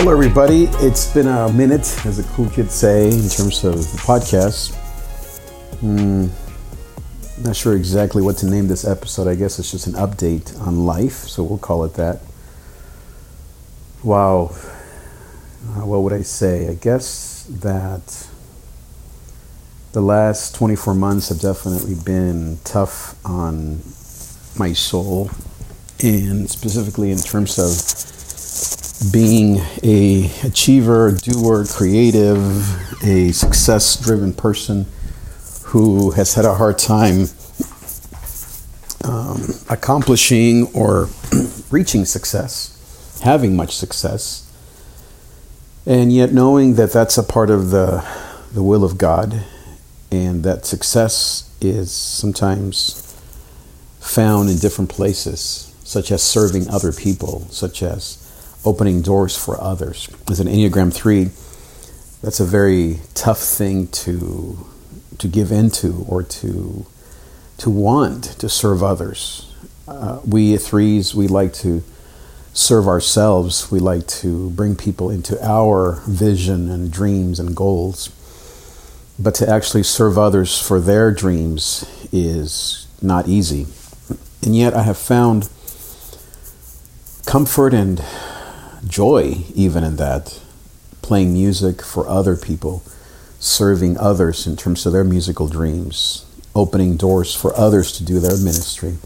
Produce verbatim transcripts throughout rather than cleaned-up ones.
Hello, everybody. It's been a minute, as the cool kids say, in terms of the podcast. Hmm, not sure exactly what to name this episode. I guess it's just an update on life, so we'll call it that. Wow. Uh, what would I say? I guess that the last twenty-four months have definitely been tough on my soul, and specifically in terms of being a achiever, doer, creative, a success-driven person who has had a hard time um, accomplishing or reaching success, having much success, and yet knowing that that's a part of the the will of God, and that success is sometimes found in different places, such as serving other people, such as opening doors for others. As an Enneagram three, that's a very tough thing to to give into or to to want to serve others. Uh, we threes, we like to serve ourselves. We like to bring people into our vision and dreams and goals. But to actually serve others for their dreams is not easy. And yet I have found comfort and joy even in that, playing music for other people, serving others in terms of their musical dreams, opening doors for others to do their ministry.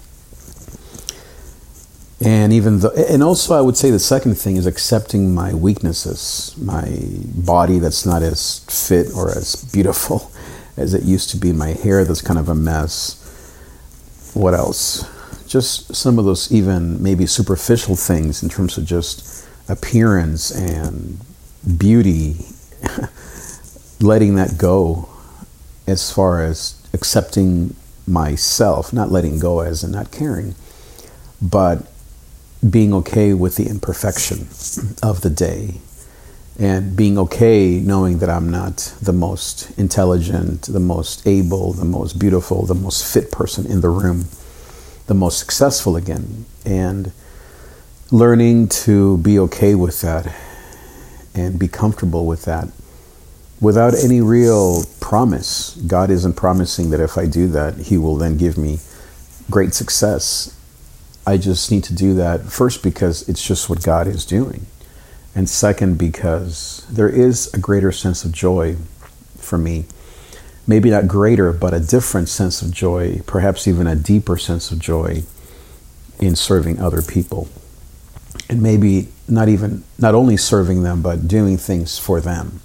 And even though, and also I would say the second thing is accepting my weaknesses, my body that's not as fit or as beautiful as it used to be, my hair that's kind of a mess. What else? Just some of those even maybe superficial things in terms of just appearance and beauty, letting that go as far as accepting myself, not letting go as in not caring, but being okay with the imperfection of the day and being okay knowing that I'm not the most intelligent, the most able, the most beautiful, the most fit person in the room, the most successful again, and learning to be okay with that and be comfortable with that without any real promise. God isn't promising that if I do that, He will then give me great success. I just need to do that first because it's just what God is doing. And second, because there is a greater sense of joy for me. Maybe not greater, but a different sense of joy, perhaps even a deeper sense of joy in serving other people. And maybe not even, not only serving them, but doing things for them.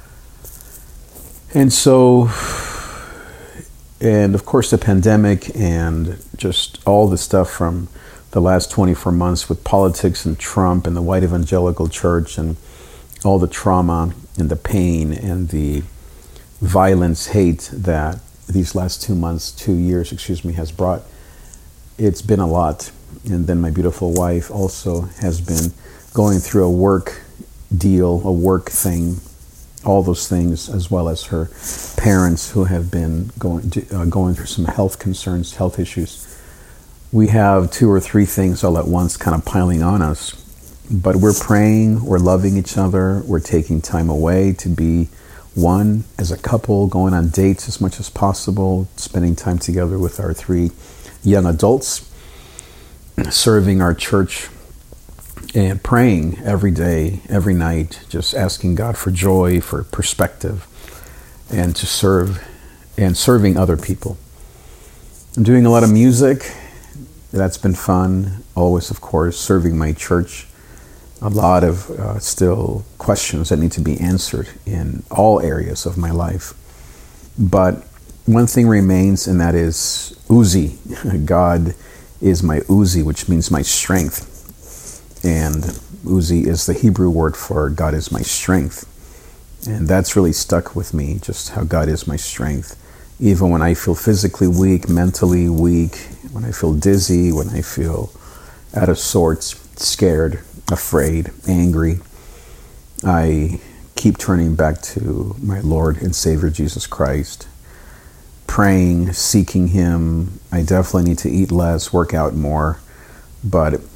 And so, and of course the pandemic and just all the stuff from the last twenty-four months with politics and Trump and the white evangelical church and all the trauma and the pain and the violence, hate that these last two months, two years, excuse me, has brought. It's been a lot. And then my beautiful wife also has been going through a work deal, a work thing, all those things, as well as her parents who have been going uh, going through some health concerns, health issues. We have two or three things all at once kind of piling on us. But we're praying, we're loving each other, we're taking time away to be one as a couple, going on dates as much as possible, spending time together with our three young adults, serving our church and praying every day, every night, just asking God for joy, for perspective, and to serve and serving other people. I'm doing a lot of music. That's been fun. Always, of course, serving my church. A lot of uh, still questions that need to be answered in all areas of my life. But one thing remains, and that is Uzi. God is my Uzi, which means my strength. And Uzi is the Hebrew word for God is my strength. And that's really stuck with me, just how God is my strength. Even when I feel physically weak, mentally weak, when I feel dizzy, when I feel out of sorts, scared, afraid, angry, I keep turning back to my Lord and Savior Jesus Christ, praying, seeking Him. I definitely need to eat less, work out more, but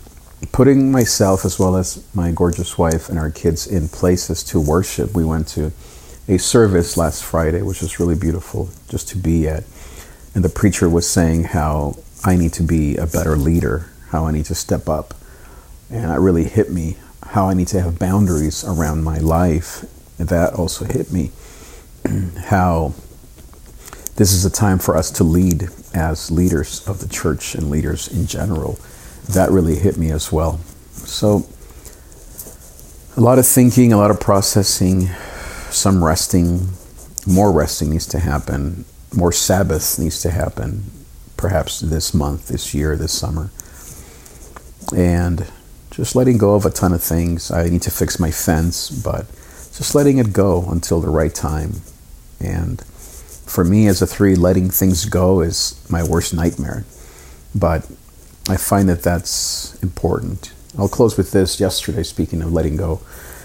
putting myself as well as my gorgeous wife and our kids in places to worship. We went to a service last Friday, which was really beautiful just to be at. And the preacher was saying how I need to be a better leader, how I need to step up. And that really hit me, how I need to have boundaries around my life. And that also hit me, how this is a time for us to lead as leaders of the church and leaders in general. That really hit me as well. So a lot of thinking, a lot of processing, some resting, more resting needs to happen, more Sabbath needs to happen, perhaps this month, this year, this summer. And just letting go of a ton of things. I need to fix my fence, but just letting it go until the right time. And for me as a three, letting things go is my worst nightmare. But I find that that's important. I'll close with this. Yesterday, speaking of letting go,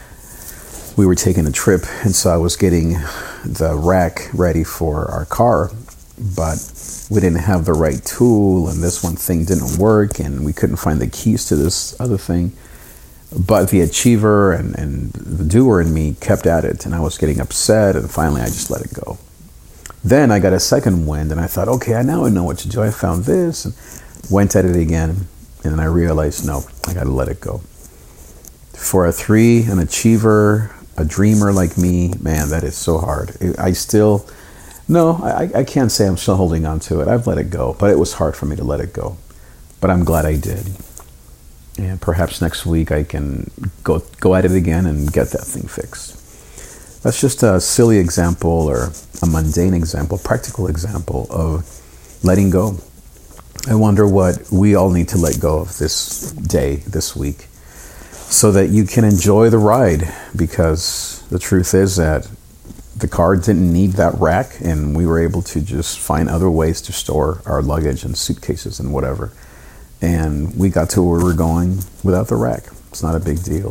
we were taking a trip, and so I was getting the rack ready for our car, but we didn't have the right tool, and this one thing didn't work, and we couldn't find the keys to this other thing. But the achiever and, and the doer in me kept at it, and I was getting upset, and finally I just let it go. Then I got a second wind, and I thought, okay, now I know what to do. I found this, and went at it again, and then I realized, no, I got to let it go. For a three, an achiever, a dreamer like me, man, that is so hard. I still, no, I, I can't say I'm still holding on to it. I've let it go, but it was hard for me to let it go. But I'm glad I did. And perhaps next week I can go go at it again and get that thing fixed. That's just a silly example or a mundane example, practical example of letting go. I wonder what we all need to let go of this day, this week, so that you can enjoy the ride, because the truth is that the car didn't need that rack, and we were able to just find other ways to store our luggage and suitcases and whatever. And we got to where we were going without the rack. It's not a big deal.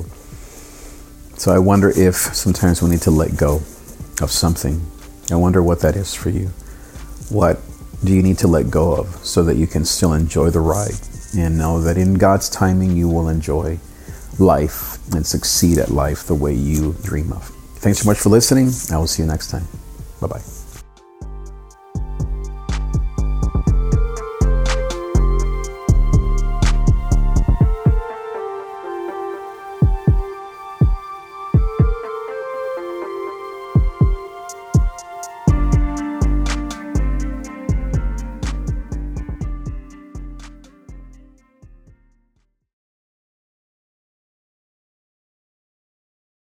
So I wonder if sometimes we need to let go of something. I wonder what that is for you. What do you need to let go of so that you can still enjoy the ride and know that in God's timing you will enjoy life and succeed at life the way you dream of? Thanks so much for listening. I will see you next time. Bye-bye.